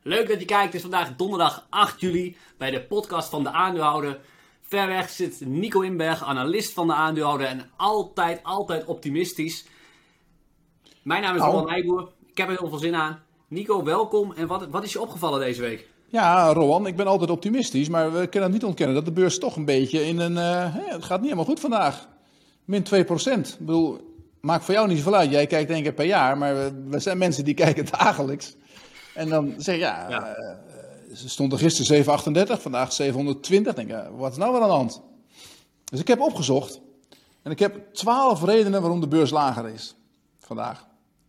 Leuk dat je kijkt. Het is vandaag donderdag 8 juli bij de podcast van de aandeelhouder. Ver weg zit Nico Inberg, analist van de aandeelhouder en altijd optimistisch. Mijn naam is Roland Nijboer. Ik heb er heel veel zin aan. Nico, welkom. En wat is je opgevallen deze week? Ja, Roland, ik ben altijd optimistisch, maar we kunnen niet ontkennen dat de beurs toch een beetje in een... het gaat niet helemaal goed vandaag. Min 2%. Ik bedoel, maakt voor jou niet zoveel uit. Jij kijkt 1 keer per jaar, maar we zijn mensen die kijken dagelijks. En dan zeg je, ze stond er gisteren 738, vandaag 720. Denk je, wat is nou weer aan de hand? Dus ik heb opgezocht en ik heb 12 redenen waarom de beurs lager is vandaag.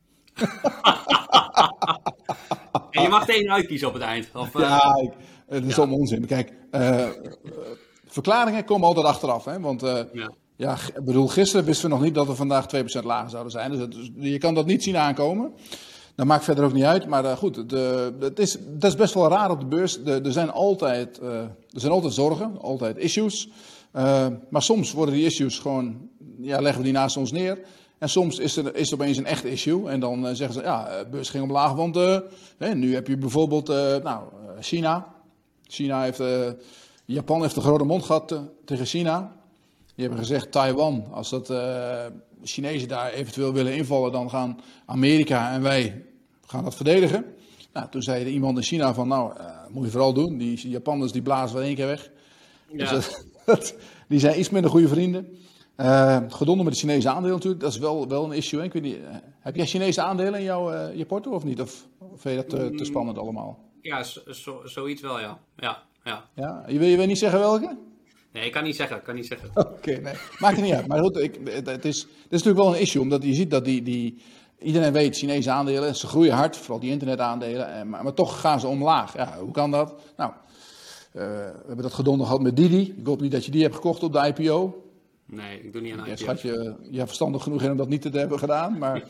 En je mag er één uitkiezen op het eind. Of, ja, het is allemaal onzin. Kijk, verklaringen komen altijd achteraf. Hè? Want ik bedoel, gisteren wisten we nog niet dat we vandaag 2% lager zouden zijn. Dus je kan dat niet zien aankomen. Dat maakt verder ook niet uit. Maar goed, dat is best wel raar op de beurs. Er zijn altijd zorgen, altijd issues. Maar soms worden die issues gewoon, leggen we die naast ons neer. En soms is er opeens een echt issue. En dan zeggen ze, de beurs ging omlaag. Want nu heb je bijvoorbeeld China. Japan heeft een grote mond gehad tegen China. Die hebben gezegd, Taiwan, als dat Chinezen daar eventueel willen invallen, dan gaan Amerika en wij gaan dat verdedigen. Nou, toen zei er iemand in China van, moet je vooral doen. Die Japanners die blazen wel 1 keer weg. Ja. Dus die zijn iets minder goede vrienden. Gedonder met de Chinese aandelen natuurlijk, dat is wel een issue. Hè? Ik weet niet, heb jij Chinese aandelen in je porto of niet? Of vind je dat te spannend allemaal? Ja, zoiets wel, ja. Ja. Je wil niet zeggen welke? Nee, ik kan niet zeggen. Oké, nee. Maakt er niet uit. Maar goed, het is natuurlijk wel een issue, omdat je ziet dat iedereen weet, Chinese aandelen, ze groeien hard, vooral die internetaandelen, maar toch gaan ze omlaag. Ja, hoe kan dat? Nou, we hebben dat gedonder gehad met Didi. Ik hoop niet dat je die hebt gekocht op de IPO. Nee, ik doe niet aan IPO. Schat je verstandig genoeg in om dat niet te hebben gedaan. Maar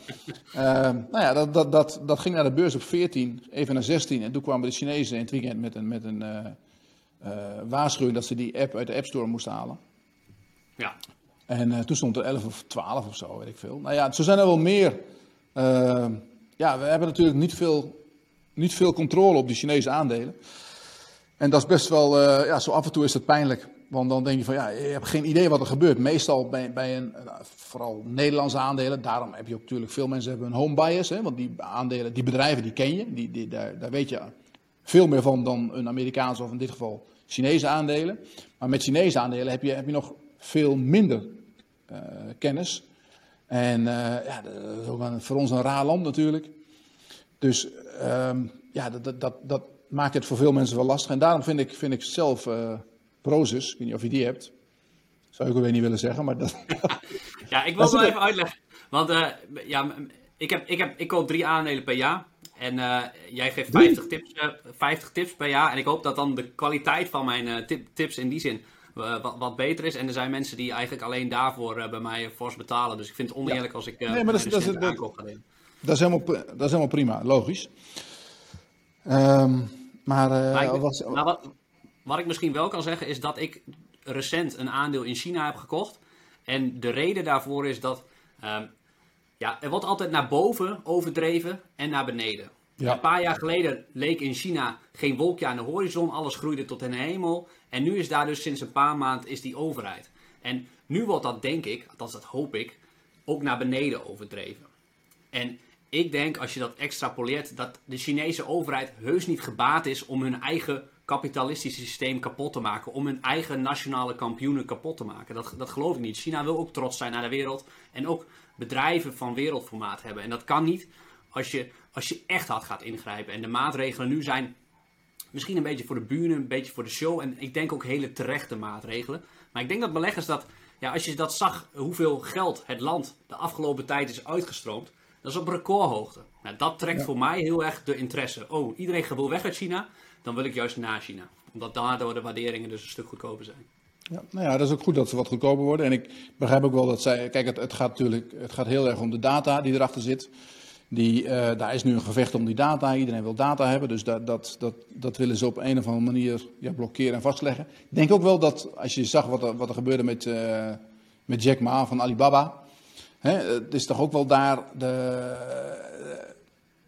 dat ging naar de beurs op 14, even naar 16. En toen kwamen de Chinezen in het weekend met een waarschuwing dat ze die app uit de App Store moesten halen. Ja. En toen stond er 11 of 12 of zo, weet ik veel. Nou ja, zo zijn er wel meer. We hebben natuurlijk niet veel controle op die Chinese aandelen. En dat is best wel, zo af en toe is het pijnlijk. Want dan denk je van, je hebt geen idee wat er gebeurt. Meestal bij vooral Nederlandse aandelen. Daarom heb je ook natuurlijk, veel mensen hebben een home bias. Hè, want die aandelen, die bedrijven, die ken je. Daar weet je veel meer van dan een Amerikaanse of in dit geval Chinese aandelen. Maar met Chinese aandelen heb je nog veel minder kennis. En dat is ook voor ons een raar land natuurlijk. Dus dat maakt het voor veel mensen wel lastig. En daarom vind ik zelf Prosus, ik weet niet of je die hebt. Zou ik ook weer niet willen zeggen, maar dat... Ja, ik wil het wel even uitleggen. Want ik koop 3 aandelen per jaar. En jij geeft 50 tips per jaar. En ik hoop dat dan de kwaliteit van mijn tips in die zin wat beter is. En er zijn mensen die eigenlijk alleen daarvoor bij mij fors betalen. Dus ik vind het oneerlijk als ik aankoop ga delen. Dat is helemaal prima, logisch. Wat ik misschien wel kan zeggen is dat ik recent een aandeel in China heb gekocht. En de reden daarvoor is dat er wordt altijd naar boven overdreven en naar beneden. Ja. Een paar jaar geleden leek in China geen wolkje aan de horizon. Alles groeide tot in de hemel. En nu is daar dus sinds een paar maanden is die overheid. En nu wordt dat, denk ik, althans dat hoop ik, ook naar beneden overdreven. En ik denk, als je dat extrapoleert, dat de Chinese overheid heus niet gebaat is om hun eigen kapitalistische systeem kapot te maken. Om hun eigen nationale kampioenen kapot te maken. Dat geloof ik niet. China wil ook trots zijn naar de wereld. En ook bedrijven van wereldformaat hebben. En dat kan niet als je echt hard gaat ingrijpen. En de maatregelen nu zijn misschien een beetje voor de bühne, een beetje voor de show. En ik denk ook hele terechte maatregelen. Maar ik denk dat beleggers als je dat zag, hoeveel geld het land de afgelopen tijd is uitgestroomd. Dat is op recordhoogte. Nou, dat trekt voor mij heel erg de interesse. Oh, iedereen wil weg uit China. Dan wil ik juist naar China. Omdat daardoor de waarderingen dus een stuk goedkoper zijn. Ja, dat is ook goed dat ze wat goedkoper worden. En ik begrijp ook wel dat zij... Kijk, het gaat heel erg om de data die erachter zit. Daar is nu een gevecht om die data. Iedereen wil data hebben. Dus dat willen ze op een of andere manier blokkeren en vastleggen. Ik denk ook wel dat, als je zag wat er gebeurde met Jack Ma van Alibaba... het is toch ook wel daar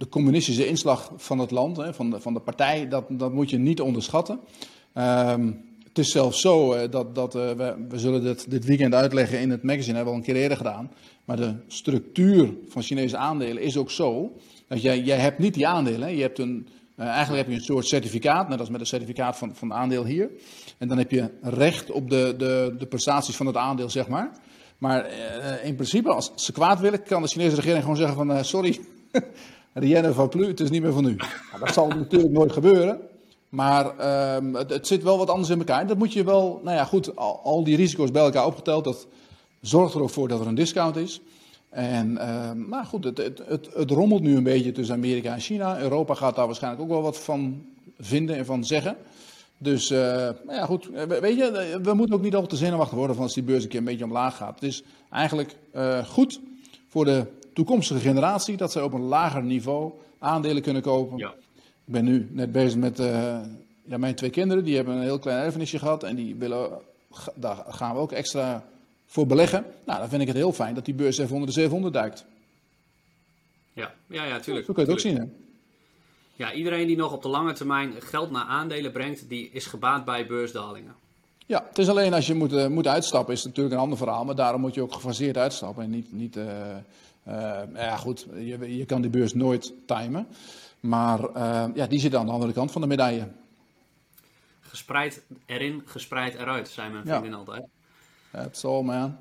de communistische inslag van het land, hè, van de partij, dat moet je niet onderschatten. Het is zelfs zo dat we zullen dit weekend uitleggen in het magazine, hebben we al een keer eerder gedaan. Maar de structuur van Chinese aandelen is ook zo dat jij hebt niet die aandelen. Hè. Je hebt eigenlijk heb je een soort certificaat, net als met een certificaat van een aandeel hier. En dan heb je recht op de prestaties van het aandeel, zeg maar. Maar in principe, als ze kwaad willen, kan de Chinese regering gewoon zeggen van sorry, rien ne va plus, het is niet meer van u. Nou, dat zal natuurlijk nooit gebeuren. Maar het zit wel wat anders in elkaar. En dat moet je wel, nou ja goed, al die risico's bij elkaar opgeteld, dat zorgt er ook voor dat er een discount is. En maar goed, het rommelt nu een beetje tussen Amerika en China. Europa gaat daar waarschijnlijk ook wel wat van vinden en van zeggen. Dus nou ja, goed, weet je, we moeten ook niet al te zenuwachtig worden van als die beurs een keer een beetje omlaag gaat. Het is eigenlijk goed voor de toekomstige generatie dat zij op een lager niveau aandelen kunnen kopen. Ja. Ik ben nu net bezig met mijn 2 kinderen, die hebben een heel klein erfenisje gehad en die daar gaan we ook extra voor beleggen. Nou, dan vind ik het heel fijn dat die beurs even onder de 700 duikt. Ja, tuurlijk. Zo kun je het ook zien, hè? Ja, iedereen die nog op de lange termijn geld naar aandelen brengt, die is gebaat bij beursdalingen. Ja, het is alleen als je moet uitstappen, is het natuurlijk een ander verhaal. Maar daarom moet je ook gefaseerd uitstappen. En niet ja goed, je kan die beurs nooit timen. Maar die zit aan de andere kant van de medaille. Gespreid erin, gespreid eruit, zei mijn vriendin altijd. That's all, man.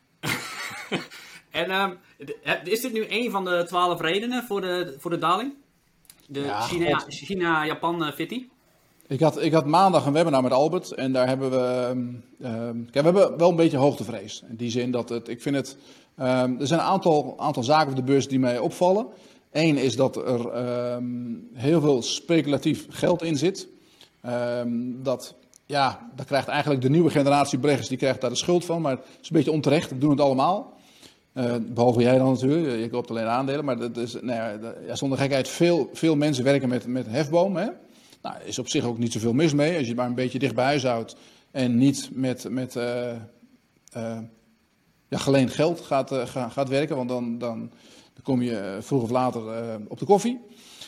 En is dit nu een van de 12 redenen voor de daling? De China-Japan Fitty? Ik had maandag een webinar met Albert en daar hebben we... we hebben wel een beetje hoogtevrees. In die zin dat ik vind het... er zijn een aantal zaken op de beurs die mij opvallen. Eén is dat er heel veel speculatief geld in zit. Daar krijgt eigenlijk de nieuwe generatie beleggers, die krijgt daar de schuld van. Maar het is een beetje onterecht, we doen het allemaal. Behalve jij dan natuurlijk, je koopt alleen aandelen. Maar dat is, zonder gekheid, veel mensen werken met hefboom. Hè? Nou, is op zich ook niet zoveel mis mee, als je het maar een beetje dicht bij huis houdt. En niet met geleend geld gaat werken, want dan kom je vroeg of later op de koffie.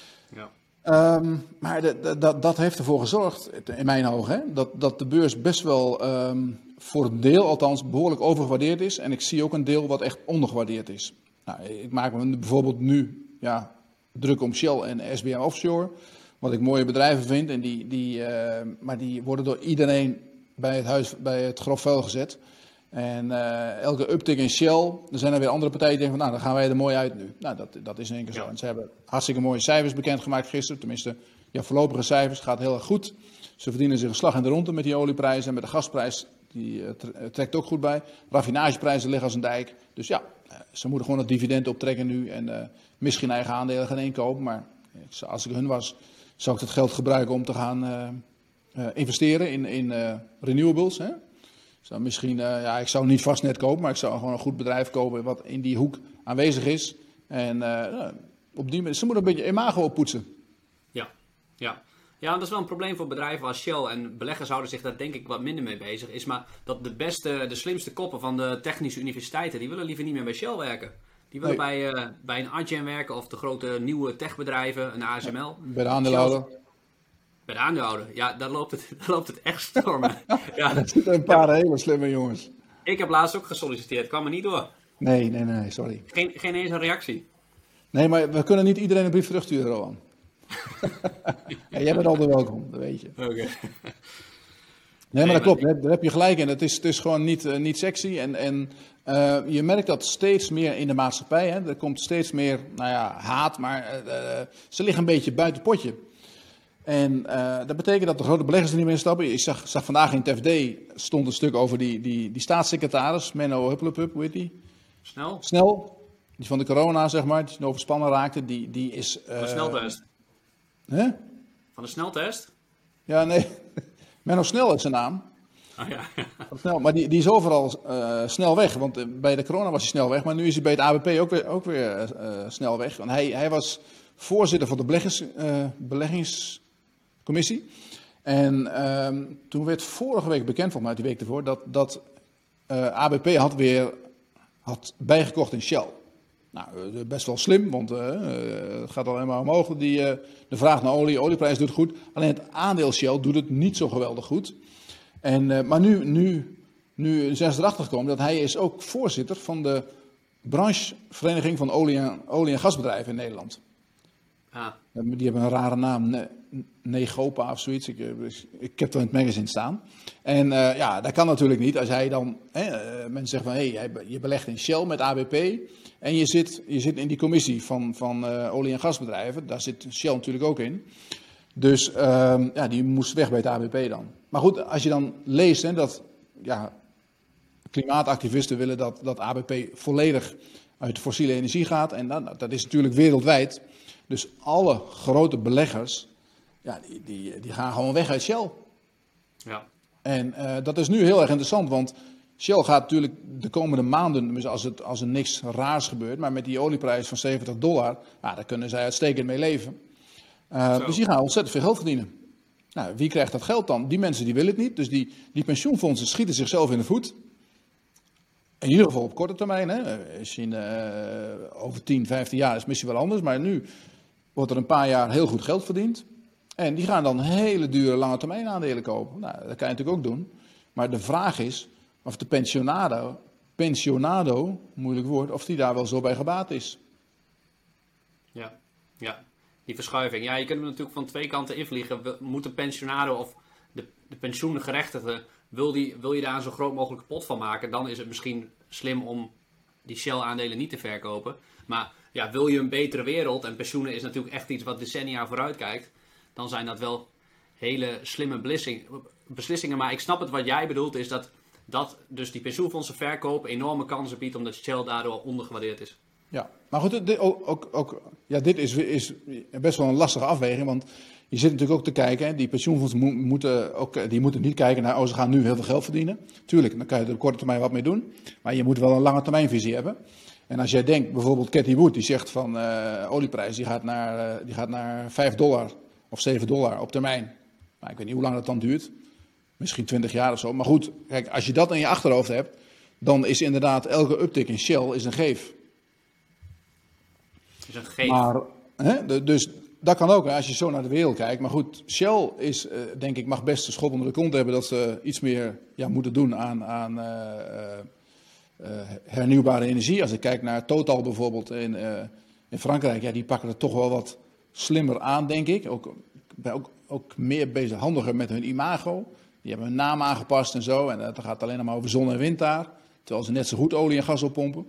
Ja. Maar dat heeft ervoor gezorgd, in mijn ogen, hè, dat de beurs best wel voor een deel althans behoorlijk overgewaardeerd is. En ik zie ook een deel wat echt ondergewaardeerd is. Nou, ik maak me bijvoorbeeld nu druk om Shell en SBM Offshore, wat ik mooie bedrijven vind. En maar die worden door iedereen bij het grof vuil gezet. En elke uptick in Shell, er zijn er weer andere partijen die denken van, nou, dan gaan wij er mooi uit nu. Nou, dat is in één keer zo. En ze hebben hartstikke mooie cijfers bekendgemaakt gisteren. Tenminste, voorlopige cijfers, gaat heel erg goed. Ze verdienen zich een slag in de ronde met die olieprijzen en met de gasprijs, die trekt ook goed bij. Raffinageprijzen liggen als een dijk. Dus ja, ze moeten gewoon het dividend optrekken nu en misschien eigen aandelen gaan inkopen. Maar als ik hun was, zou ik dat geld gebruiken om te gaan investeren in renewables, hè. Misschien, ik zou niet Vastnet kopen, maar ik zou gewoon een goed bedrijf kopen wat in die hoek aanwezig is. En op die manier, ze moeten een beetje imago oppoetsen. Ja, dat is wel een probleem voor bedrijven als Shell. En beleggers houden zich daar denk ik wat minder mee bezig. Is maar dat de slimste koppen van de technische universiteiten, die willen liever niet meer bij Shell werken. Die willen bij een Adyen werken of de grote nieuwe techbedrijven, een ASML. Ja, bij de aandeelhouder. Bij de aandeelhouder, ja, daar loopt het echt stormen. Ja. Er zitten een paar hele slimme jongens. Ik heb laatst ook gesolliciteerd, kwam er niet door. Nee, sorry. Geen eens een reactie. Nee, maar we kunnen niet iedereen een brief terugsturen, Rowan. Jij bent altijd welkom, dat weet je. Okay. Nee, maar dat klopt, daar heb je gelijk in. Het is gewoon niet sexy. En je merkt dat steeds meer in de maatschappij. Hè. Er komt steeds meer haat, maar ze liggen een beetje buiten het potje. En dat betekent dat de grote beleggers er niet meer in stappen. Ik zag vandaag in het FD stond een stuk over die staatssecretaris, Menno Huppelepup, hoe heet die? Snel. Die van de corona, zeg maar, die overspannen raakte. Die is... Van de sneltest. Hè? Van de sneltest? Ja, nee. Menno Snel is zijn naam. Oh ja. Snel, maar die is overal snel weg. Want bij de corona was hij snel weg. Maar nu is hij bij het ABP ook weer snel weg. Want hij was voorzitter van de beleggingscommissie. En toen werd vorige week bekend, volgens mij die week ervoor, dat ABP had bijgekocht in Shell. Nou, best wel slim, want het gaat alleen maar omhoog. De vraag naar olie, olieprijs doet het goed. Alleen het aandeel Shell doet het niet zo geweldig goed. Maar nu zijn ze erachter gekomen dat hij is ook voorzitter van de branchevereniging van olie- en gasbedrijven in Nederland. Ah. Die hebben een rare naam, Negopa of zoiets. Ik heb het in het magazine staan. En dat kan natuurlijk niet als hij dan... mensen zeggen van, je belegt in Shell met ABP... en je zit in die commissie van olie- en gasbedrijven. Daar zit Shell natuurlijk ook in. Dus die moest weg bij het ABP dan. Maar goed, als je dan leest dat klimaatactivisten willen dat ABP volledig uit fossiele energie gaat. En dat is natuurlijk wereldwijd. Dus alle grote beleggers, die gaan gewoon weg uit Shell. Ja. En dat is nu heel erg interessant, want Shell gaat natuurlijk de komende maanden, als er niks raars gebeurt, maar met die olieprijs van $70, daar kunnen zij uitstekend mee leven. Dus die gaan ontzettend veel geld verdienen. Nou, wie krijgt dat geld dan? Die mensen die willen het niet, dus die pensioenfondsen schieten zichzelf in de voet. In ieder geval op korte termijn. Misschien over 10, 15 jaar is het misschien wel anders, maar nu wordt er een paar jaar heel goed geld verdiend. En die gaan dan hele dure lange termijn aandelen kopen. Nou, dat kan je natuurlijk ook doen. Maar de vraag is of de pensionado, moeilijk woord, of die daar wel zo bij gebaat is. Ja, die verschuiving. Ja, je kunt hem natuurlijk van twee kanten invliegen. Moet de pensionado of de pensioengerechtigde, wil je daar een zo groot mogelijke pot van maken, dan is het misschien slim om die Shell-aandelen niet te verkopen. Maar wil je een betere wereld, en pensioenen is natuurlijk echt iets wat decennia vooruit kijkt, dan zijn dat wel hele slimme beslissingen. Maar ik snap het, wat jij bedoelt is dat dus die pensioenfondsen verkopen enorme kansen biedt, omdat Shell daardoor ondergewaardeerd is. Ja, maar goed, dit is best wel een lastige afweging, want je zit natuurlijk ook te kijken, die pensioenfondsen moeten niet kijken naar, ze gaan nu heel veel geld verdienen. Tuurlijk, dan kan je er op korte termijn wat mee doen, maar je moet wel een lange termijnvisie hebben. En als jij denkt, bijvoorbeeld Cathie Wood, die zegt van olieprijs, die gaat naar $5 of $7 op termijn. Nou, ik weet niet hoe lang dat dan duurt, misschien 20 jaar of zo. Maar goed, kijk, als je dat in je achterhoofd hebt, dan is inderdaad elke uptick in Shell is een geef. Is een geef. Maar, dus dat kan ook, als je zo naar de wereld kijkt. Maar goed, Shell is, denk ik, mag best een schop onder de kont hebben dat ze iets meer moeten doen aan hernieuwbare energie. Als ik kijk naar Total bijvoorbeeld in Frankrijk, die pakken het toch wel wat slimmer aan, denk ik. Ook meer bezig, handiger met hun imago. Die hebben hun naam aangepast en zo. En dat gaat alleen maar over zon en wind daar. Terwijl ze net zo goed olie en gas oppompen.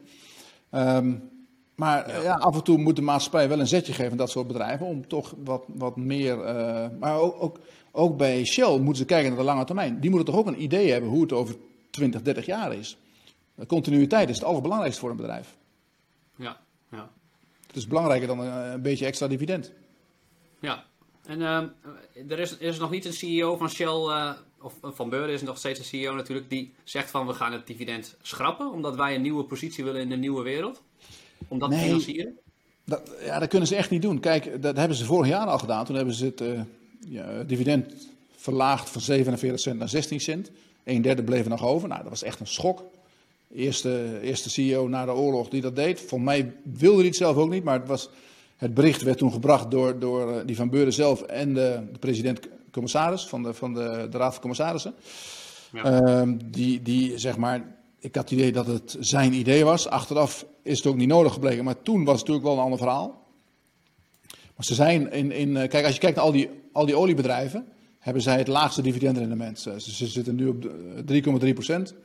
Maar af en toe moet de maatschappij wel een zetje geven aan dat soort bedrijven. Om toch wat meer... maar ook bij Shell moeten ze kijken naar de lange termijn. Die moeten toch ook een idee hebben hoe het over 20, 30 jaar is. Continuïteit is het allerbelangrijkste voor een bedrijf. Ja. Het is belangrijker dan een beetje extra dividend. Ja. En er is nog niet een CEO van Shell, of Van Beurden is nog steeds een CEO natuurlijk, die zegt van we gaan het dividend schrappen, omdat wij een nieuwe positie willen in de nieuwe wereld. Om dat te financieren? Dat kunnen ze echt niet doen. Kijk, dat hebben ze vorig jaar al gedaan. Toen hebben ze het dividend verlaagd van 47 cent naar 16 cent. 1/3 bleef er nog over. Nou, dat was echt een schok. Eerste CEO na de oorlog die dat deed. Volgens mij wilde hij het zelf ook niet, maar het bericht werd toen gebracht door die Van Beurden zelf en de president-commissaris van de Raad van Commissarissen. Ja. Die zeg maar, ik had het idee dat het zijn idee was. Achteraf is het ook niet nodig gebleken, maar toen was het natuurlijk wel een ander verhaal. Maar ze zijn kijk, als je kijkt naar al die oliebedrijven, hebben zij het laagste dividendrendement. Ze zitten nu op 3,3%.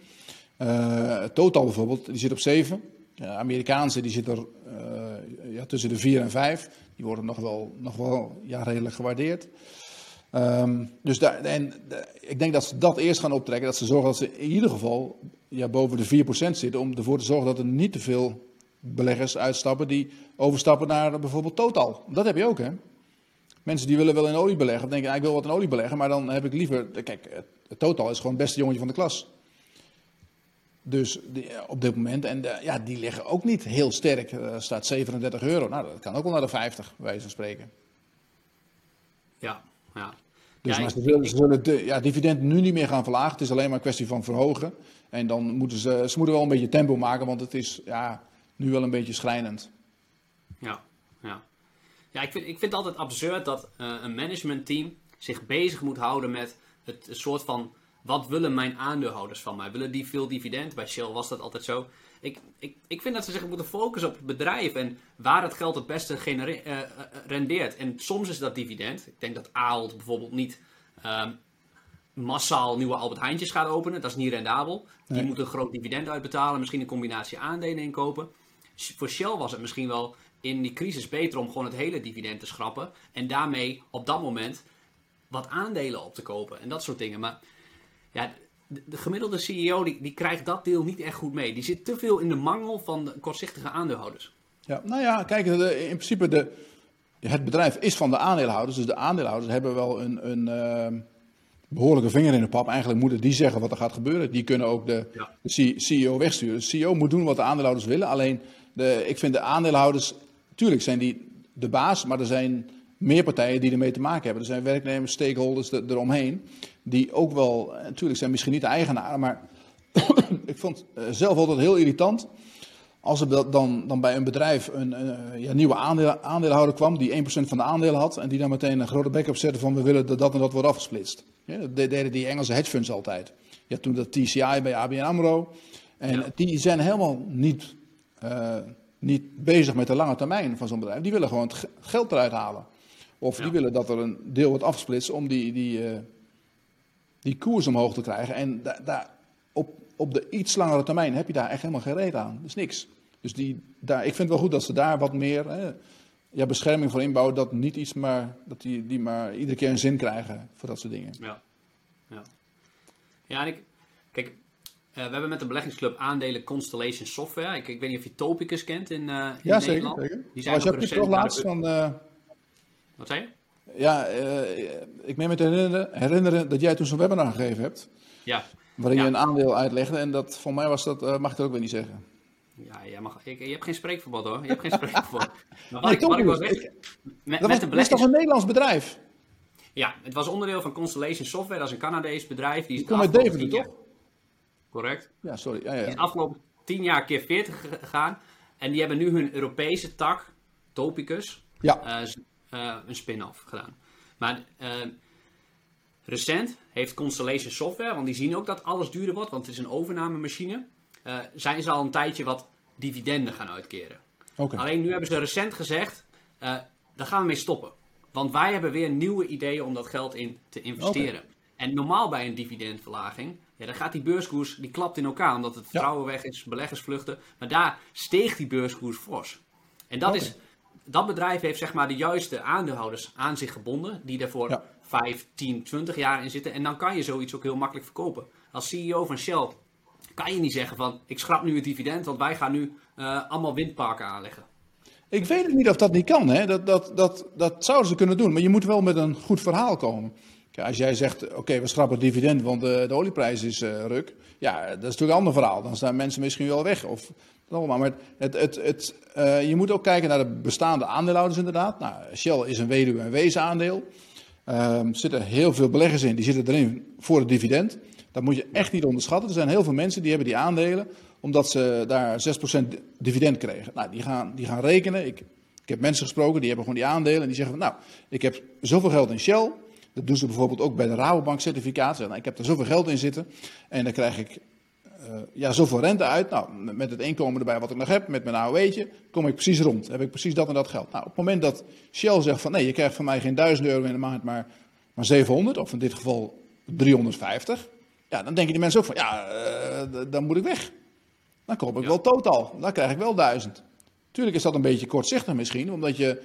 Total bijvoorbeeld, die zit op 7. Amerikaanse die zit er tussen de 4 en 5. Die worden nog wel redelijk gewaardeerd. Dus ik denk dat ze dat eerst gaan optrekken. Dat ze zorgen dat ze in ieder geval boven de 4% zitten. Om ervoor te zorgen dat er niet te veel beleggers uitstappen die overstappen naar bijvoorbeeld Total. Dat heb je ook, hè. Mensen die willen wel in olie beleggen. Denken, ik wil wat in olie beleggen. Maar dan heb ik liever... Kijk, Total is gewoon het beste jongetje van de klas. Dus op dit moment, en die liggen ook niet heel sterk. Er staat €37. Nou, dat kan ook wel naar de 50, bij wijze van spreken. Ja. Dus maar ze zullen dividend nu niet meer gaan verlagen. Het is alleen maar een kwestie van verhogen. En dan moeten ze moeten wel een beetje tempo maken, want het is, nu wel een beetje schrijnend. Ja. Ja, ik vind het altijd absurd dat een managementteam zich bezig moet houden met het soort van... Wat willen mijn aandeelhouders van mij? Willen die veel dividend? Bij Shell was dat altijd zo. Ik vind dat ze zich moeten focussen op het bedrijf en waar het geld het beste rendeert. En soms is dat dividend. Ik denk dat Ahold bijvoorbeeld niet massaal nieuwe Albert Heijntjes gaat openen. Dat is niet rendabel. Die moeten een groot dividend uitbetalen. Misschien een combinatie aandelen inkopen. Voor Shell was het misschien wel in die crisis beter om gewoon het hele dividend te schrappen. En daarmee op dat moment wat aandelen op te kopen. En dat soort dingen. Maar ja, de gemiddelde CEO die krijgt dat deel niet echt goed mee. Die zit te veel in de mangel van de kortzichtige aandeelhouders. Ja, nou ja, kijk, in principe het bedrijf is van de aandeelhouders. Dus de aandeelhouders hebben wel een behoorlijke vinger in de pap. Eigenlijk moeten die zeggen wat er gaat gebeuren. Die kunnen ook de CEO wegsturen. De CEO moet doen wat de aandeelhouders willen. Alleen, ik vind de aandeelhouders, tuurlijk zijn die de baas, maar er zijn meer partijen die ermee te maken hebben. Er zijn werknemers, stakeholders eromheen, die ook wel, natuurlijk zijn misschien niet de eigenaren, maar ik vond zelf altijd heel irritant als er dan bij een bedrijf een nieuwe aandeelhouder kwam die 1% van de aandelen had en die dan meteen een grote bek opzette van we willen dat dat en dat wordt afgesplitst. Ja, dat deden die Engelse hedge funds altijd. Ja, toen dat TCI bij ABN AMRO. En die zijn helemaal niet bezig met de lange termijn van zo'n bedrijf. Die willen gewoon het geld eruit halen. Of die willen dat er een deel wordt afgesplitst om die koers omhoog te krijgen. En op de iets langere termijn heb je daar echt helemaal geen reet aan. Dat is niks. Dus ik vind het wel goed dat ze daar wat meer bescherming voor inbouwen. Dat niet iets maar, dat die maar iedere keer een zin krijgen voor dat soort dingen. Ja, en kijk, we hebben met de beleggingsclub aandelen Constellation Software. Ik weet niet of je Topicus kent in Nederland. Zeker. Die zijn je hebt toch laatst van... Wat zei je? Ja, ik meen me te herinneren dat jij toen zo'n webinar gegeven hebt. Ja. Waarin je een aandeel uitlegde. En dat, voor mij was dat, mag ik het ook weer niet zeggen. Ja, je hebt geen spreekverbod hoor. Je hebt geen spreekverbod. Maar dat is toch een Nederlands bedrijf? Ja, het was onderdeel van Constellation Software. Dat is een Canadees bedrijf. Die komt uit Deventer, toch? Correct. Ja, sorry. Ja. Die is afgelopen 10 jaar keer 40 gegaan. En die hebben nu hun Europese tak, Topicus, een spin-off gedaan. Maar recent heeft Constellation Software, want die zien ook dat alles duurder wordt, want het is een overnamemachine, zijn ze al een tijdje wat dividenden gaan uitkeren. Okay. Alleen nu hebben ze recent gezegd, daar gaan we mee stoppen. Want wij hebben weer nieuwe ideeën om dat geld in te investeren. Okay. En normaal bij een dividendverlaging, dan gaat die beurskoers, die klapt in elkaar, omdat het vertrouwen weg is, beleggers vluchten. Maar daar steeg die beurskoers fors. En dat bedrijf heeft zeg maar de juiste aandeelhouders aan zich gebonden, die daarvoor 5, 10, 20 jaar in zitten. En dan kan je zoiets ook heel makkelijk verkopen. Als CEO van Shell kan je niet zeggen van, ik schrap nu het dividend, want wij gaan nu allemaal windparken aanleggen. Ik weet het niet of dat niet kan. Hè? Dat zouden ze kunnen doen. Maar je moet wel met een goed verhaal komen. Kijk, als jij zegt, oké, we schrappen het dividend, want de olieprijs is ruk. Ja, dat is natuurlijk een ander verhaal. Dan staan mensen misschien wel weg. Maar je moet ook kijken naar de bestaande aandeelhouders inderdaad. Nou, Shell is een weduwe- en weesaandeel. Er zitten heel veel beleggers in, die zitten erin voor het dividend. Dat moet je echt niet onderschatten. Er zijn heel veel mensen die hebben die aandelen omdat ze daar 6% dividend kregen. Nou, die gaan rekenen. Ik heb mensen gesproken, die hebben gewoon die aandelen. En die zeggen van, nou, ik heb zoveel geld in Shell. Dat doen ze bijvoorbeeld ook bij de Rabobank certificaat. Nou, ik heb er zoveel geld in zitten. En dan krijg ik zoveel rente uit. Nou, met het inkomen erbij wat ik nog heb, met mijn AOW'tje, kom ik precies rond. Dan heb ik precies dat en dat geld. Nou, op het moment dat Shell zegt van, nee, je krijgt van mij geen 1.000 euro in de maand, maar 700. Of in dit geval 350. Ja, dan denken die mensen ook van, dan moet ik weg. Dan koop ik wel totaal. Dan krijg ik wel 1000. Tuurlijk is dat een beetje kortzichtig misschien, omdat je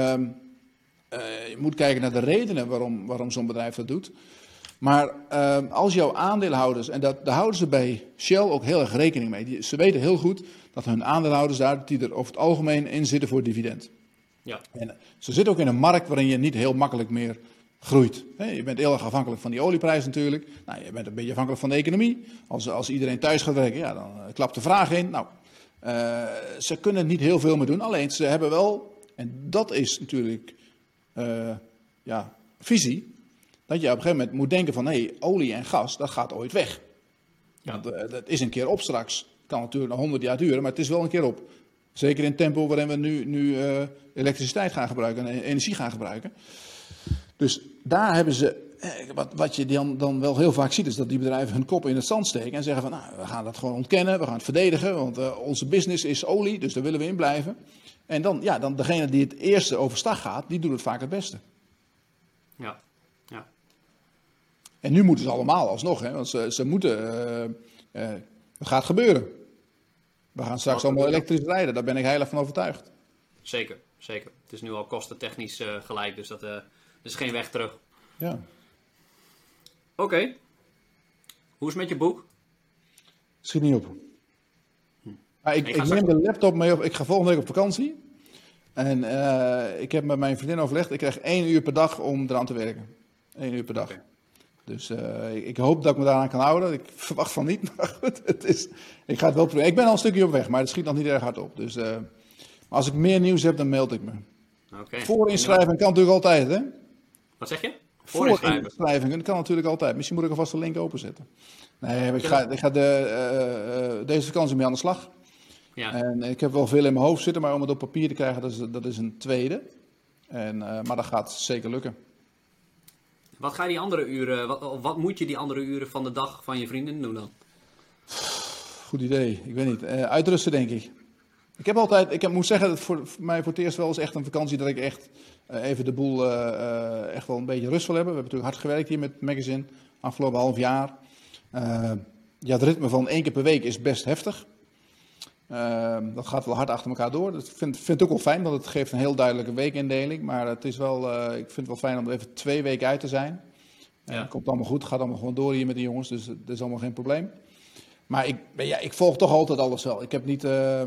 moet kijken naar de redenen waarom zo'n bedrijf dat doet. Maar als jouw aandeelhouders, en daar houden ze bij Shell ook heel erg rekening mee. Ze weten heel goed dat hun aandeelhouders daar, die er over het algemeen in zitten voor dividend. Ja. En ze zitten ook in een markt waarin je niet heel makkelijk meer groeit. Je bent heel erg afhankelijk van die olieprijs natuurlijk. Nou, je bent een beetje afhankelijk van de economie. Als iedereen thuis gaat werken, dan klapt de vraag in. Nou, ze kunnen niet heel veel meer doen. Alleen ze hebben wel, en dat is natuurlijk visie, dat je op een gegeven moment moet denken van, olie en gas, dat gaat ooit weg. Ja. Want dat is een keer op straks. Het kan natuurlijk nog 100 jaar duren, maar het is wel een keer op. Zeker in het tempo waarin we nu elektriciteit gaan gebruiken en energie gaan gebruiken. Dus daar hebben ze, wat je dan wel heel vaak ziet, is dat die bedrijven hun kop in het zand steken en zeggen van, nou, we gaan dat gewoon ontkennen, we gaan het verdedigen, want onze business is olie, dus daar willen we in blijven. En dan degene die het eerste overstag gaat, die doet het vaak het beste. Ja, ja. En nu moeten ze allemaal alsnog, hè, want ze moeten, het gaat gebeuren. We gaan straks allemaal elektrisch rijden, daar ben ik heilig van overtuigd. Zeker, zeker. Het is nu al kostentechnisch gelijk, dus dat is geen weg terug. Ja. Oké. Hoe is het met je boek? Schiet niet op. Maar ik straks- neem de laptop mee op. Ik ga volgende week op vakantie. En ik heb met mijn vriendin overlegd. Ik krijg 1 uur per dag om eraan te werken. 1 uur per dag. Oké. Dus ik hoop dat ik me daaraan kan houden. Ik verwacht van niet, maar goed. Ik ga het wel proberen. Ik ben al een stukje op weg, maar het schiet nog niet erg hard op. Dus maar als ik meer nieuws heb, dan meld ik me. Oké. Voorinschrijving kan natuurlijk altijd, hè? Wat zeg je? Voorinschrijven. Voorinschrijving kan natuurlijk altijd. Misschien moet ik alvast de link openzetten. Nee, maar ik ga deze vakantie mee aan de slag. Ja. En ik heb wel veel in mijn hoofd zitten, maar om het op papier te krijgen, dat is een tweede. Maar dat gaat zeker lukken. Wat ga je die andere uren, wat moet je die andere uren van de dag van je vriendin doen dan? Goed idee, ik weet niet. Uitrusten, denk ik. Ik moet zeggen, dat voor mij voor het eerst wel eens echt een vakantie dat ik echt even de boel echt wel een beetje rust wil hebben. We hebben natuurlijk hard gewerkt hier met het magazine, afgelopen half jaar. Ja, het ritme van 1 keer per week is best heftig. Dat gaat wel hard achter elkaar door. Dat vind ik ook wel fijn, want het geeft een heel duidelijke weekindeling. Maar het is wel, ik vind het wel fijn om er even 2 weken uit te zijn. Ja. Het komt allemaal goed, het gaat allemaal gewoon door hier met de jongens, dus dat is allemaal geen probleem. Maar ik volg toch altijd alles wel. Ik heb niet,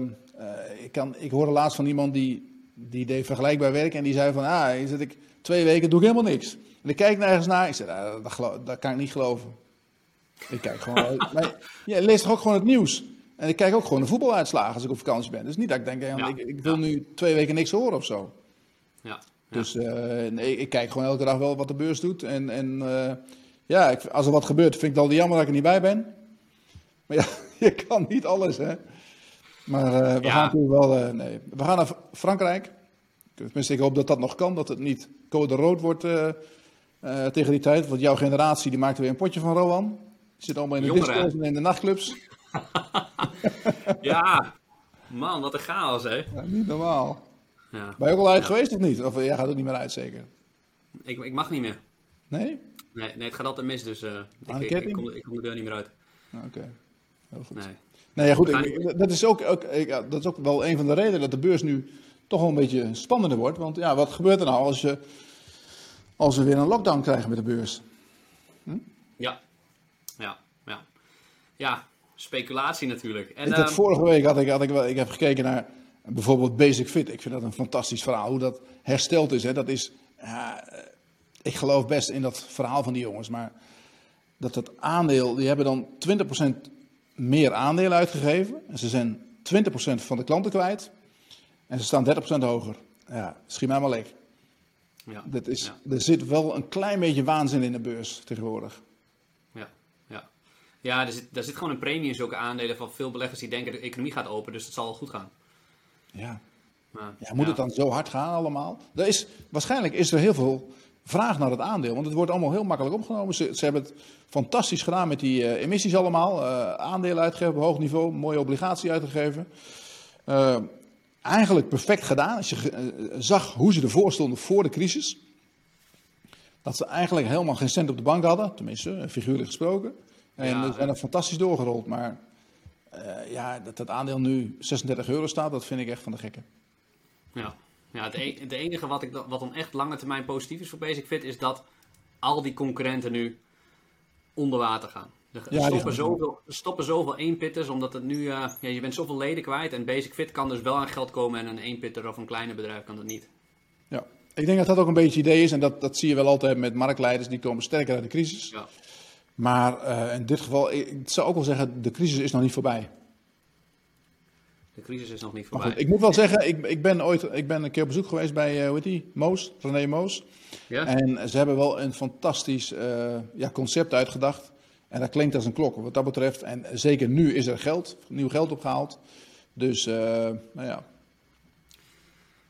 ik hoorde laatst van iemand die deed vergelijkbaar werk en die zei van, hier zit ik 2 weken, doe ik helemaal niks. En ik kijk nergens naar, ik zei, dat kan ik niet geloven. Ik kijk gewoon, maar je leest toch ook gewoon het nieuws. En ik kijk ook gewoon de voetbaluitslagen als ik op vakantie ben. Dus niet dat ik denk, ik wil nu 2 weken niks horen of zo. Ja. Dus nee, ik kijk gewoon elke dag wel wat de beurs doet. En als er wat gebeurt, vind ik het al jammer dat ik er niet bij ben. Maar ja, je kan niet alles, hè. Maar we gaan natuurlijk wel... nee, we gaan naar Frankrijk. Tenminste, ik hoop dat dat nog kan. Dat het niet code rood wordt tegen die tijd. Want jouw generatie, die maakt weer een potje van Rohan. Die zit allemaal in de Jongeren, disco's en in de nachtclubs. Ja, man, wat een chaos, hè? Ja, niet normaal. Ja. Ben je ook al uit geweest of niet? Of jij gaat ook niet meer uit, zeker? Ik mag niet meer. Nee? Nee, het gaat altijd mis, dus Aan de ik ketting? kom de deur niet meer uit. Oké. Heel goed. Nee. Nou ja, goed. We gaan Dat is ook wel een van de redenen dat de beurs nu toch wel een beetje spannender wordt. Want ja, wat gebeurt er nou als we weer een lockdown krijgen met de beurs? Ja. Ja, speculatie natuurlijk. En, Vorige week ik heb gekeken naar bijvoorbeeld Basic Fit. Ik vind dat een fantastisch verhaal. Hoe dat hersteld is. Hè. Dat is ik geloof best in dat verhaal van die jongens. Maar dat aandeel, die hebben dan 20% meer aandelen uitgegeven. En ze zijn 20% van de klanten kwijt. En ze staan 30% hoger. Ja, schiet mij maar lek. ja, Er zit wel een klein beetje waanzin in de beurs tegenwoordig. Ja, er zit gewoon een premie in zulke aandelen van veel beleggers die denken de economie gaat open, dus het zal wel goed gaan. Ja. Maar, Moet het dan zo hard gaan allemaal? Waarschijnlijk is er heel veel vraag naar het aandeel, want het wordt allemaal heel makkelijk opgenomen. Ze hebben het fantastisch gedaan met die emissies allemaal. Aandelen uitgegeven op hoog niveau, mooie obligatie uitgegeven. Eigenlijk perfect gedaan. Als je zag hoe ze ervoor stonden voor de crisis. Dat ze eigenlijk helemaal geen cent op de bank hadden, tenminste figuurlijk gesproken. En ze zijn er fantastisch doorgerold. Maar dat het aandeel nu €36 staat, dat vind ik echt van de gekken. Ja, het enige wat dan echt lange termijn positief is voor Basic Fit, is dat al die concurrenten nu onder water gaan. Er stoppen zoveel eenpitters, omdat het nu, je bent zoveel leden kwijt. En Basic Fit kan dus wel aan geld komen en een eenpitter of een kleiner bedrijf kan dat niet. Ja, ik denk dat dat ook een beetje het idee is. En dat zie je wel altijd met marktleiders, die komen sterker uit de crisis. Ja. Maar in dit geval, ik zou ook wel zeggen, de crisis is nog niet voorbij. De crisis is nog niet Maar voorbij. goed, ik moet wel zeggen, ik ben een keer op bezoek geweest bij, René Moos. Ja? En ze hebben wel een fantastisch concept uitgedacht. En dat klinkt als een klok wat dat betreft. En zeker nu is er nieuw geld opgehaald. Dus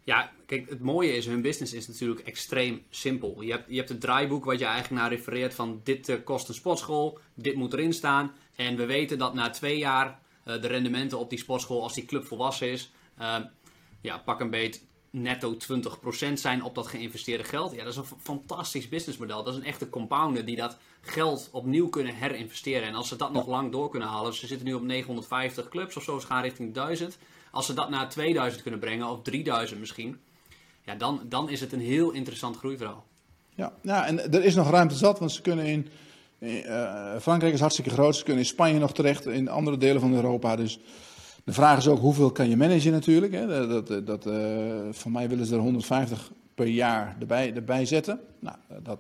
Ja, kijk, het mooie is, hun business is natuurlijk extreem simpel. Je hebt het draaiboek wat je eigenlijk naar refereert van dit kost een sportschool, dit moet erin staan. En we weten dat na 2 jaar de rendementen op die sportschool, als die club volwassen is, pak een beet netto 20% zijn op dat geïnvesteerde geld. Ja, dat is een fantastisch businessmodel. Dat is een echte compounder die dat geld opnieuw kunnen herinvesteren. En als ze dat nog lang door kunnen halen, ze zitten nu op 950 clubs of zo, ze gaan richting 1000. Als ze dat naar 2000 kunnen brengen, of 3000 misschien, ja, dan is het een heel interessant groeiverhaal. Ja, en er is nog ruimte zat, want ze kunnen in Frankrijk is hartstikke groot, ze kunnen in Spanje nog terecht, in andere delen van Europa. Dus de vraag is ook, hoeveel kan je managen natuurlijk. Hè? Van mij willen ze er 150 per jaar erbij zetten. Nou,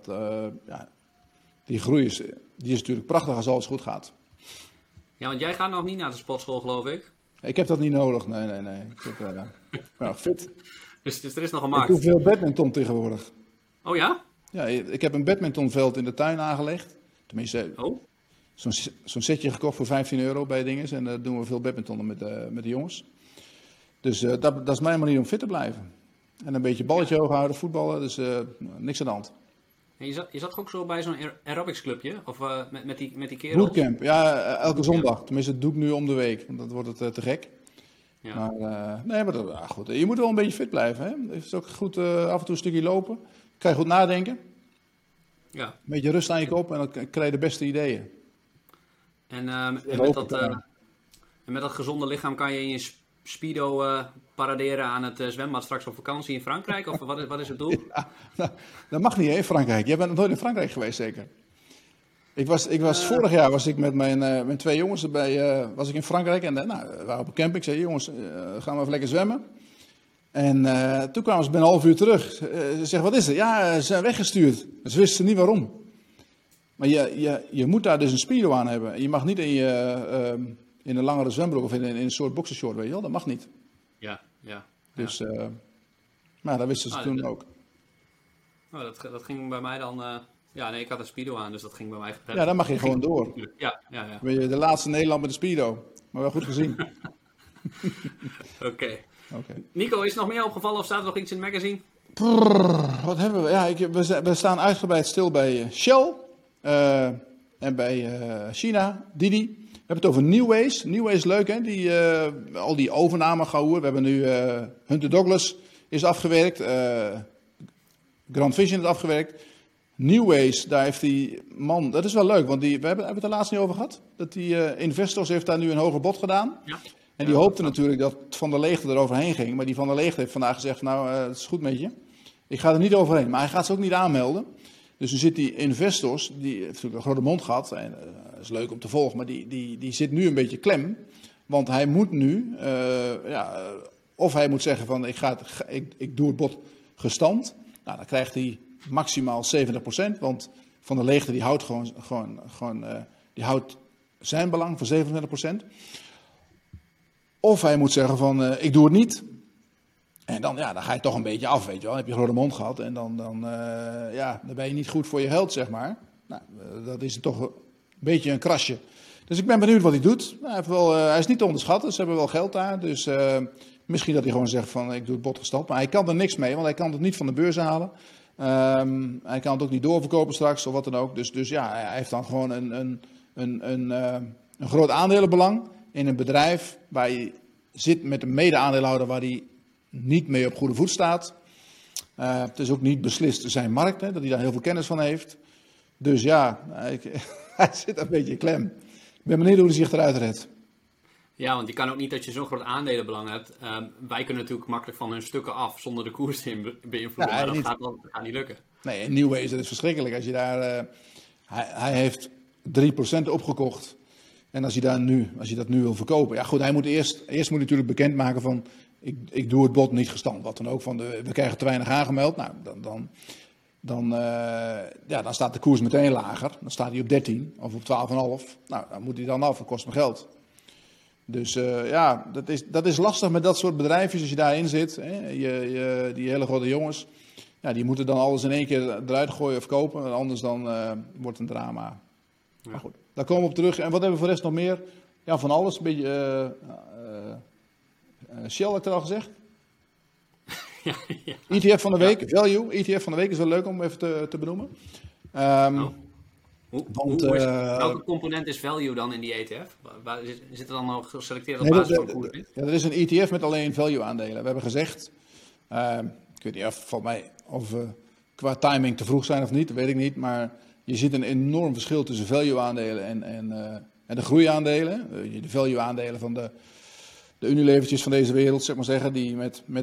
die groei is natuurlijk prachtig als alles goed gaat. Ja, want jij gaat nog niet naar de sportschool, geloof ik. Ik heb dat niet nodig, nee. Ik ben nog fit. Dus er is nog een markt. Ik doe veel badminton tegenwoordig. Oh ja? Ja, ik heb een badmintonveld in de tuin aangelegd. Tenminste, zo'n setje gekocht voor €15 bij dinges. En daar doen we veel badmintonnen met de jongens. Dus dat is mijn manier om fit te blijven. En een beetje balletje hoog houden, voetballen, dus niks aan de hand. En je zat ook zo bij zo'n aerobics clubje? Of met die kerels? Bootcamp, ja, elke zondag. Tenminste, dat doe ik nu om de week, want dan wordt het te gek. Ja. Maar goed. Je moet wel een beetje fit blijven. Hè? Het is ook goed af en toe een stukje lopen. Kan je goed nadenken. Ja. Een beetje rust aan je kop en dan krijg je de beste ideeën. En met dat gezonde lichaam kan je in je speedo paraderen aan het zwembad straks op vakantie in Frankrijk? Of wat is het doel? Ja, dat mag niet, hè, in Frankrijk. Jij bent nog nooit in Frankrijk geweest, zeker? Vorig jaar was ik met mijn 2 jongens was ik in Frankrijk. En we waren op een camping. Ik zei, jongens, gaan we even lekker zwemmen. En toen kwamen ze binnen een half uur terug. Ze zeggen, wat is er? Ja, ze zijn weggestuurd. Ze wisten niet waarom. Maar je moet daar dus een speedo aan hebben. Je mag niet in een langere zwembroek of in een soort boxershort, weet je wel. Dat mag niet. Ja. Dus, maar dat wisten ze toen ook. Oh, dat ging bij mij dan... ik had een speedo aan, dus dat ging bij mij... Ja, dan mag je gewoon door. Ja. Ben je de laatste Nederland met een speedo. Maar wel goed gezien. Oké. Nico, is er nog meer opgevallen of staat er nog iets in het magazine? Wat hebben we? Ja, we staan uitgebreid stil bij Shell en bij China, Didi. We hebben het over Newways. Newways is leuk, hè? Al die overnamegehoer. We hebben nu Hunter Douglas is afgewerkt. Grand Vision is afgewerkt. Newways, daar heeft die man... Dat is wel leuk, want we hebben het er laatst niet over gehad. Dat die Investors heeft daar nu een hoger bod gedaan. Ja. En die hoopte natuurlijk dat Van der Leegte eroverheen ging. Maar die Van der Leegte heeft vandaag gezegd, het is goed met je. Ik ga er niet overheen. Maar hij gaat ze ook niet aanmelden. Dus nu zit die Investors, die heeft natuurlijk een grote mond gehad. En dat is leuk om te volgen, maar die zit nu een beetje klem. Want hij moet nu, of hij moet zeggen van ik doe het bod gestand. Nou, dan krijgt hij maximaal 70%. Want Van der Leegte die houdt die houdt zijn belang voor 27%. Of hij moet zeggen van, ik doe het niet. En dan ga je toch een beetje af, weet je wel. Dan heb je een grote mond gehad en dan ben je niet goed voor je geld, zeg maar. Nou, dat is toch een beetje een krasje. Dus ik ben benieuwd wat hij doet. Hij is niet te onderschatten, ze hebben wel geld daar. Dus misschien dat hij gewoon zegt van, ik doe het bod gestand. Maar hij kan er niks mee, want hij kan het niet van de beurs halen. Hij kan het ook niet doorverkopen straks of wat dan ook. Dus hij heeft dan gewoon een groot aandelenbelang in een bedrijf waar hij zit met een mede-aandeelhouder waar hij niet mee op goede voet staat. Het is ook niet beslist zijn markt, hè, dat hij daar heel veel kennis van heeft. Dus ja, hij zit een beetje klem. Ik ben benieuwd hoe hij zich eruit redt. Ja, want je kan ook niet dat je zo'n groot aandelenbelang hebt. Wij kunnen natuurlijk makkelijk van hun stukken af zonder de koers te beïnvloeden. Maar dat gaat niet lukken. Nee, in Newways, dat is verschrikkelijk. Als je daar, hij heeft 3% opgekocht. En als je dat nu wil verkopen. Ja goed, hij moet eerst moet hij natuurlijk bekendmaken van, ik doe het bod niet gestand. Wat dan ook, we krijgen te weinig aangemeld. Nou, dan staat de koers meteen lager. Dan staat hij op 13 of op 12,5. Nou, dan moet hij dan af, dat kost me geld. Dus dat is lastig met dat soort bedrijfjes als je daarin zit. Hè. Die hele grote jongens, die moeten dan alles in één keer eruit gooien of kopen. Anders dan wordt het een drama. Ja. Maar goed, daar komen we op terug. En wat hebben we voor de rest nog meer? Ja, van alles. Een beetje Shell, heb ik er al gezegd? ja. ETF van de week, value. ETF van de week is wel leuk om even te benoemen. Oh. Want, welke component is value dan in die ETF? Waar zit er dan nog geselecteerd op basis van koers? Er is een ETF met alleen value aandelen. We hebben gezegd, ik weet niet of we qua timing te vroeg zijn of niet, dat weet ik niet. Maar je ziet een enorm verschil tussen value aandelen en de groeiaandelen. De value aandelen van de Unilevertjes van deze wereld, zeg maar zeggen, die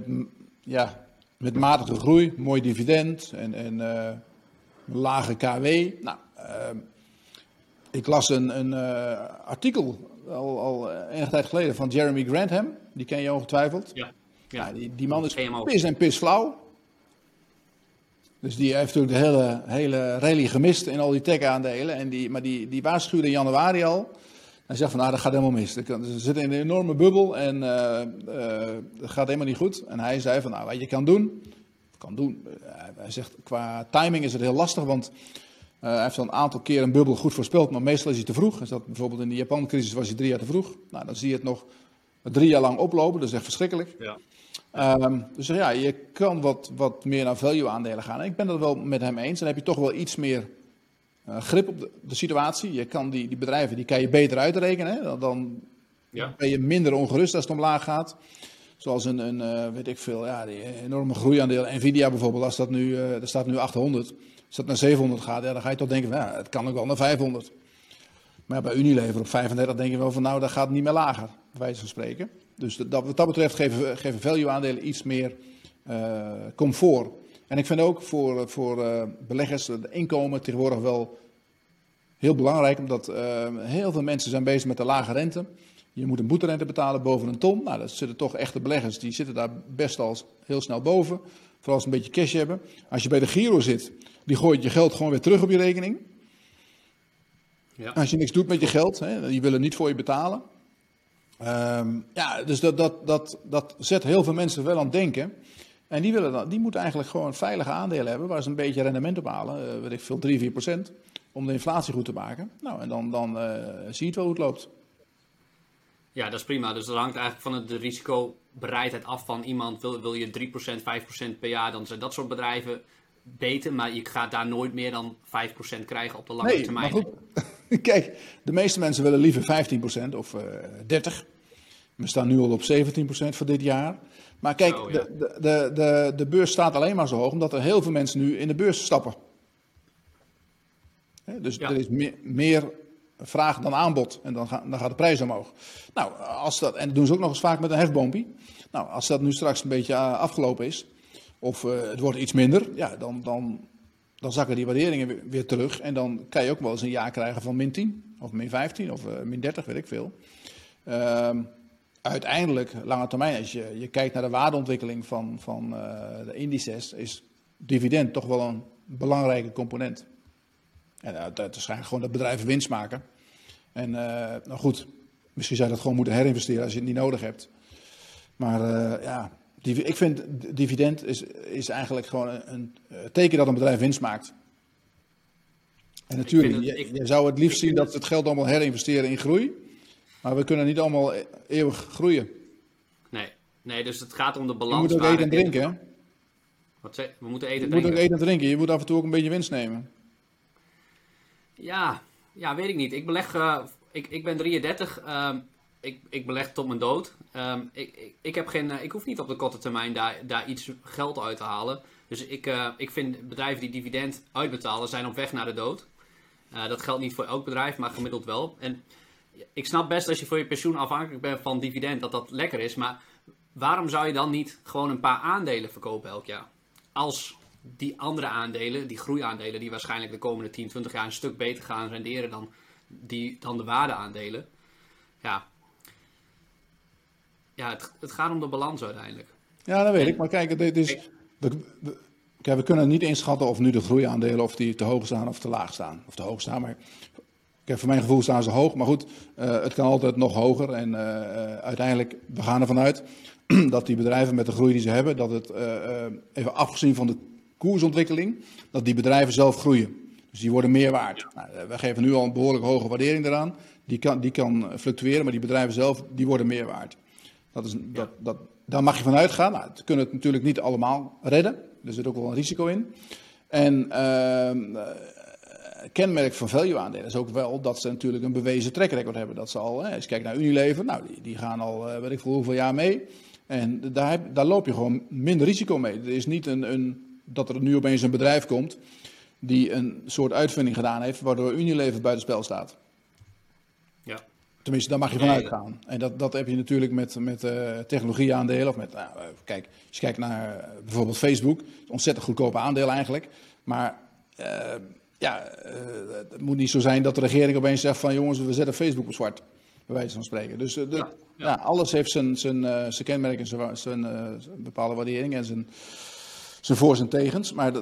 met matige groei, mooi dividend en lage KW. Nou, ik las een artikel al enige tijd geleden van Jeremy Grantham. Die ken je ongetwijfeld. Ja. Die man is pis en pis flauw. Dus die heeft natuurlijk de hele rally gemist in al die tech-aandelen. Maar die waarschuwde in januari al. Hij zegt van, dat gaat helemaal mis. Ze zitten in een enorme bubbel en dat gaat helemaal niet goed. En hij zei van, wat je kan doen. Hij zegt, qua timing is het heel lastig, want hij heeft al een aantal keer een bubbel goed voorspeld, maar meestal is hij te vroeg. Dus dat, bijvoorbeeld in de Japan-crisis was hij 3 jaar te vroeg. Nou, dan zie je het nog 3 jaar lang oplopen, dat is echt verschrikkelijk. Ja. Dus je kan wat meer naar value aandelen gaan. En ik ben dat wel met hem eens. Dan heb je toch wel iets meer grip op de situatie. Je kan die bedrijven, die kan je beter uitrekenen. Hè? Dan ben je minder ongerust als het omlaag gaat. Zoals weet ik veel, die enorme groeiaandeel. Nvidia bijvoorbeeld, als er staat nu 800. Als dat naar 700 gaat, dan ga je toch denken van, het kan ook wel naar 500. Maar bij Unilever op 35 denk je wel van, dat gaat niet meer lager, bij wijze van spreken. Dus wat dat betreft geven value aandelen iets meer comfort. En ik vind ook voor beleggers het inkomen tegenwoordig wel heel belangrijk. Omdat heel veel mensen zijn bezig met de lage rente. Je moet een boeterente betalen boven een ton. Nou, dat zitten toch echte beleggers, die zitten daar best al heel snel boven. Vooral als ze een beetje cash hebben. Als je bij de Giro zit, die gooit je geld gewoon weer terug op je rekening. Ja. Als je niks doet met je geld, die willen niet voor je betalen. Dus dat zet heel veel mensen wel aan het denken. En die moeten eigenlijk gewoon veilige aandelen hebben, waar ze een beetje rendement op halen. Weet ik veel, 3-4%, om de inflatie goed te maken. Nou, en dan zie je het wel hoe het loopt. Ja, dat is prima. Dus dat hangt eigenlijk van de risicobereidheid af van iemand. Wil je 3%, 5% per jaar, dan zijn dat soort bedrijven beter. Maar je gaat daar nooit meer dan 5% krijgen op de lange termijn. Maar goed. Kijk, de meeste mensen willen liever 15% of 30%. We staan nu al op 17% voor dit jaar. Maar kijk, de beurs staat alleen maar zo hoog omdat er heel veel mensen nu in de beurs stappen. Dus er is meer vraag dan aanbod en dan gaat de prijs omhoog. Nou, en dat doen ze ook nog eens vaak met een hefboompie. Nou, als dat nu straks een beetje afgelopen is, of het wordt iets minder, dan zakken die waarderingen weer terug. En dan kan je ook wel eens een jaar krijgen van -10 of -15 of -30, weet ik veel. Uiteindelijk, lange termijn, als je kijkt naar de waardeontwikkeling van de indices, is dividend toch wel een belangrijke component. En het is gewoon dat bedrijven winst maken. En nou goed, misschien zou je dat gewoon moeten herinvesteren als je het niet nodig hebt. Maar ik vind dividend is eigenlijk gewoon een teken dat een bedrijf winst maakt. En natuurlijk, je zou het liefst zien dat we het geld allemaal herinvesteren in groei. Maar we kunnen niet allemaal eeuwig groeien. Nee, dus het gaat om de balans. Je moet ook eten en drinken, hè? We moeten eten en drinken. Je moet ook eten en drinken. Je moet af en toe ook een beetje winst nemen. Ja, weet ik niet. Ik beleg, ik ben 33. Ik beleg tot mijn dood. Ik hoef niet op de korte termijn daar iets geld uit te halen. Dus ik vind bedrijven die dividend uitbetalen zijn op weg naar de dood. Dat geldt niet voor elk bedrijf, maar gemiddeld wel. En ik snap best als je voor je pensioen afhankelijk bent van dividend, dat lekker is. Maar waarom zou je dan niet gewoon een paar aandelen verkopen elk jaar? Als die andere aandelen, die groeiaandelen, die waarschijnlijk de komende 10, 20 jaar een stuk beter gaan renderen dan de waardeaandelen. Ja, het gaat om de balans uiteindelijk. Ja, dat weet ik. Maar kijk, we kunnen niet inschatten of nu de groeiaandelen of die te hoog staan of te laag staan. Of te hoog staan, maar voor mijn gevoel staan ze hoog. Maar goed, het kan altijd nog hoger. En uiteindelijk, we gaan ervan uit dat die bedrijven met de groei die ze hebben, dat het, even afgezien van de koersontwikkeling, dat die bedrijven zelf groeien. Dus die worden meer waard. Nou, we geven nu al een behoorlijk hoge waardering eraan. Die kan fluctueren, maar die bedrijven zelf, die worden meer waard. daar mag je vanuit gaan. Nou, het kunnen het natuurlijk niet allemaal redden. Er zit ook wel een risico in. En kenmerk van value aandelen is ook wel dat ze natuurlijk een bewezen track record hebben. Dat ze al, als je kijkt naar Unilever, nou, die gaan al weet ik veel hoeveel jaar mee. En daar loop je gewoon minder risico mee. Er is niet dat er nu opeens een bedrijf komt die een soort uitvinding gedaan heeft, waardoor Unilever buitenspel staat. Ja. Tenminste, daar mag je vanuit gaan. En dat heb je natuurlijk met technologieaandelen. Of kijk, als je kijkt naar bijvoorbeeld Facebook, ontzettend goedkope aandeel eigenlijk. Maar het moet niet zo zijn dat de regering opeens zegt van jongens, we zetten Facebook op zwart. Bij wijze van spreken. Dus alles heeft zijn kenmerk en zijn bepaalde waardering en zijn voor's en tegens. Maar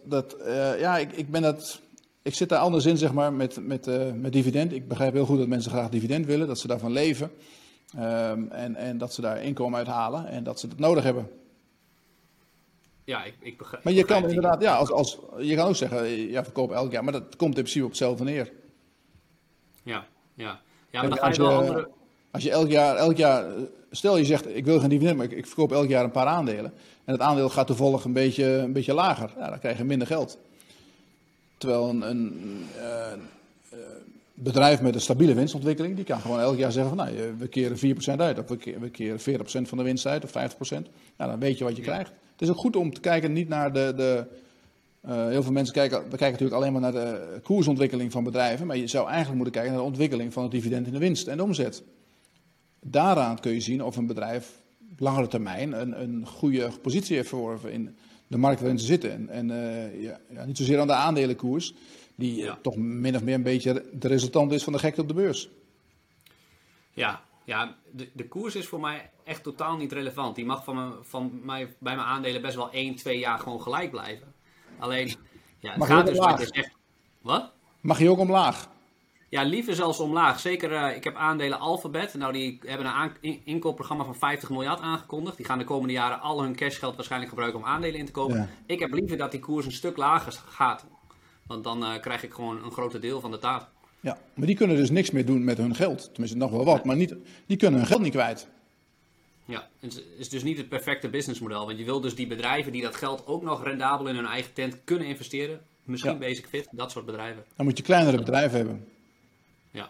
ik zit daar anders in, zeg maar, met dividend. Ik begrijp heel goed dat mensen graag dividend willen, dat ze daarvan leven. En dat ze daar inkomen uit halen en dat ze dat nodig hebben. Ja, ik begrijp. Maar je kan inderdaad, je kan ook zeggen, verkoop elk jaar. Maar dat komt in principe op hetzelfde neer. Ja, maar dan ga je wel andere... Als je elk jaar, stel je zegt, ik wil geen dividend, maar ik verkoop elk jaar een paar aandelen. En het aandeel gaat toevallig een beetje lager. Ja, dan krijg je minder geld. Terwijl een bedrijf met een stabiele winstontwikkeling, die kan gewoon elk jaar zeggen van, nou, we keren 4% uit. Of we keren 40% van de winst uit, of 50%. Nou, dan weet je wat je krijgt. Het is ook goed om te kijken, niet naar heel veel mensen kijken natuurlijk alleen maar naar de koersontwikkeling van bedrijven. Maar je zou eigenlijk moeten kijken naar de ontwikkeling van het dividend in de winst en de omzet. Daaraan kun je zien of een bedrijf op langere termijn een goede positie heeft verworven in de markt waarin ze zitten. En niet zozeer aan de aandelenkoers, die toch min of meer een beetje de resultant is van de gekte op de beurs. Ja, de koers is voor mij echt totaal niet relevant. Die mag bij mijn aandelen best wel 1-2 jaar gewoon gelijk blijven. Alleen, het gaat dus wat je zegt. Wat? Mag je ook omlaag? Ja, liever zelfs omlaag. Zeker, ik heb aandelen Alphabet. Nou, die hebben een inkoopprogramma van 50 miljard aangekondigd. Die gaan de komende jaren al hun cashgeld waarschijnlijk gebruiken om aandelen in te kopen. Ja. Ik heb liever dat die koers een stuk lager gaat. Want dan krijg ik gewoon een groter deel van de taart. Ja, maar die kunnen dus niks meer doen met hun geld. Tenminste, nog wel wat, maar die kunnen hun geld niet kwijt. Ja, het is dus niet het perfecte businessmodel. Want je wil dus die bedrijven die dat geld ook nog rendabel in hun eigen tent kunnen investeren. Misschien Basic Fit, dat soort bedrijven. Dan moet je kleinere bedrijven hebben. Ja.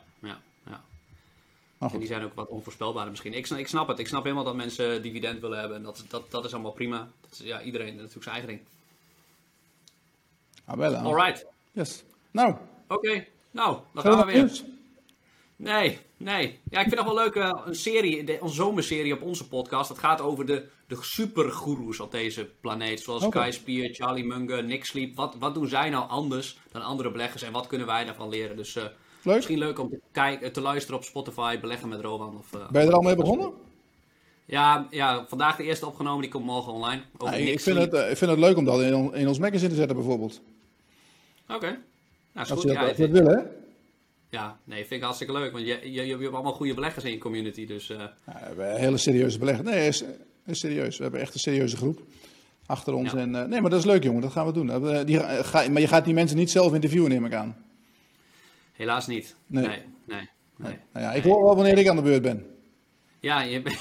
En die zijn ook wat onvoorspelbaarder misschien. Ik snap het. Ik snap helemaal dat mensen dividend willen hebben. En dat is allemaal prima. Iedereen natuurlijk zijn eigen ding. Alright. Yes. Nou. Oké. Nou, dan gaan we weer. Nee. Ja, ik vind het nog wel leuk, een serie, een zomerserie op onze podcast. Dat gaat over de supergoeroes op deze planeet. Zoals Guy Spier, Charlie Munger, Nick Sleep. Wat doen zij nou anders dan andere beleggers en wat kunnen wij daarvan leren? Dus misschien leuk om te luisteren op Spotify, Beleggen met Rowan. Ben je er al mee begonnen? Ja, vandaag de eerste opgenomen, die komt morgen online. Ik vind het leuk om dat in ons magazine te zetten bijvoorbeeld. Oké. Nou, als je dat wil, hè? Ja, vind ik hartstikke leuk. Want je hebt allemaal goede beleggers in je community. Dus, we hebben hele serieuze beleggers. Nee, is serieus. We hebben echt een serieuze groep achter ons. Ja. Nee, maar dat is leuk, jongen. Dat gaan we doen. Maar je gaat die mensen niet zelf interviewen, neem ik aan. Helaas niet. Nee. Nou ja, ik hoor wel wanneer ik aan de beurt ben. Ja,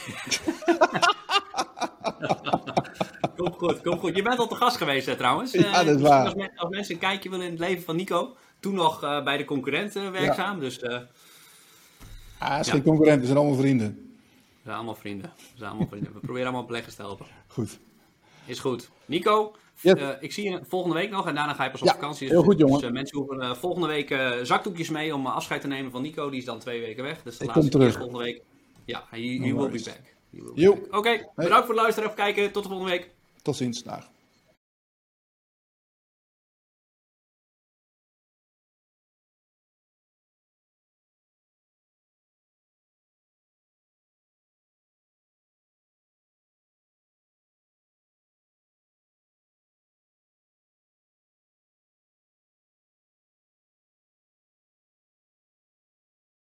Kom goed. Je bent al te gast geweest, trouwens. Ja, dat is waar. Als mensen een kijkje willen in het leven van Nico. Toen nog bij de concurrent werkzaam. Ja. Dus, het is geen concurrent, we zijn allemaal vrienden. We zijn allemaal vrienden. We proberen allemaal beleggers te helpen. Goed. Is goed. Nico, ik zie je volgende week nog en daarna ga je pas op vakantie. Heel goed, jongen. Dus mensen hoeven volgende week zakdoekjes mee om afscheid te nemen van Nico. Die is dan 2 weken weg. Dus de laatste keer volgende week. Ja, he will be back. Oké, bedankt voor het luisteren en kijken. Tot de volgende week. Tot ziens. Dag.